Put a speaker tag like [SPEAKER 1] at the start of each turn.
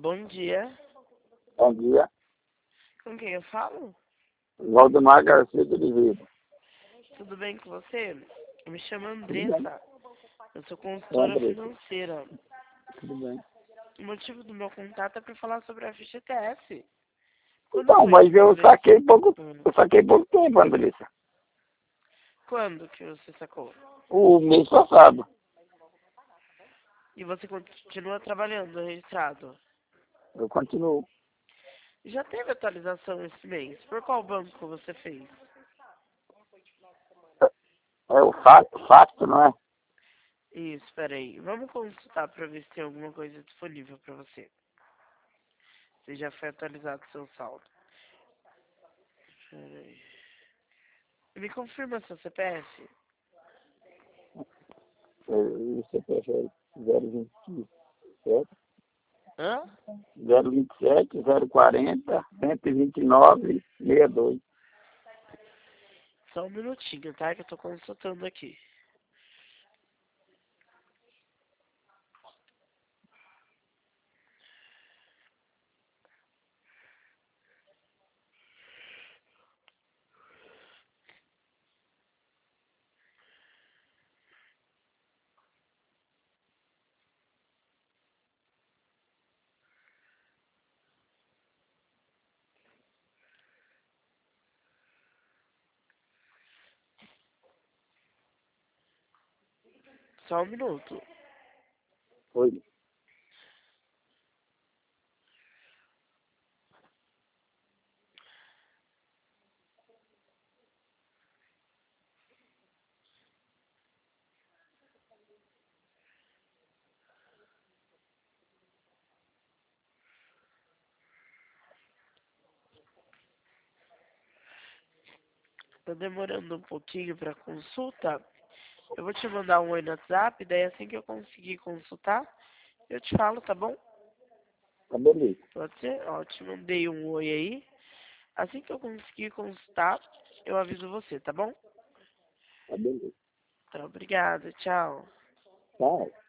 [SPEAKER 1] Bom dia.
[SPEAKER 2] Bom dia.
[SPEAKER 1] Com quem eu falo?
[SPEAKER 2] Valdemar Garcia de Oliveira.
[SPEAKER 1] Tudo bem com você? Eu me chamo
[SPEAKER 2] Tudo bem?
[SPEAKER 1] Andressa. Eu sou consultora
[SPEAKER 2] Andressa.
[SPEAKER 1] financeira.
[SPEAKER 2] Tudo bem.
[SPEAKER 1] O motivo do meu contato é para falar sobre a FGTS. Quando
[SPEAKER 2] Então,
[SPEAKER 1] foi a
[SPEAKER 2] mas
[SPEAKER 1] última
[SPEAKER 2] eu
[SPEAKER 1] vez?
[SPEAKER 2] saquei pouco tempo, Andressa.
[SPEAKER 1] Quando que você sacou?
[SPEAKER 2] O mês passado.
[SPEAKER 1] E você continua trabalhando registrado?
[SPEAKER 2] Eu continuo.
[SPEAKER 1] Já teve atualização esse mês? Por qual banco você fez?
[SPEAKER 2] É o facto, não é?
[SPEAKER 1] Isso, peraí. Vamos consultar para ver se tem alguma coisa disponível para você. Se já foi atualizado o seu saldo. Peraí. Me confirma seu CPF?
[SPEAKER 2] O CPF é 027,
[SPEAKER 1] Hã?
[SPEAKER 2] 027, 040, 129, 62.
[SPEAKER 1] Só um minutinho, tá? Que eu tô consultando aqui. Só um minuto.
[SPEAKER 2] Foi.
[SPEAKER 1] Tá demorando um pouquinho pra consulta. Eu vou te mandar um oi no WhatsApp, daí assim que eu conseguir consultar, eu te falo, tá bom?
[SPEAKER 2] Tá beleza.
[SPEAKER 1] Pode ser? Ó, te mandei um oi aí. Assim que eu conseguir consultar, eu aviso você, tá bom?
[SPEAKER 2] Tá beleza.
[SPEAKER 1] Então, obrigada. Tchau.
[SPEAKER 2] Tchau.